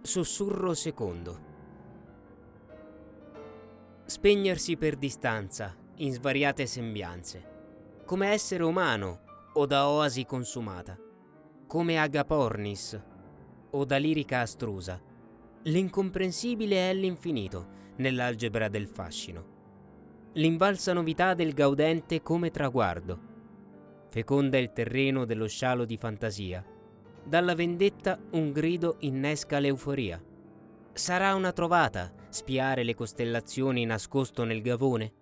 Sussurro secondo. Spegnersi per distanza, in svariate sembianze, come essere umano o da oasi consumata, come agapornis o da lirica astrusa. L'incomprensibile è l'infinito nell'algebra del fascino. L'invalsa novità del gaudente come traguardo. Feconda il terreno dello scialo di fantasia. Dalla vendetta un grido innesca l'euforia. Sarà una trovata spiare le costellazioni nascosto nel gavone?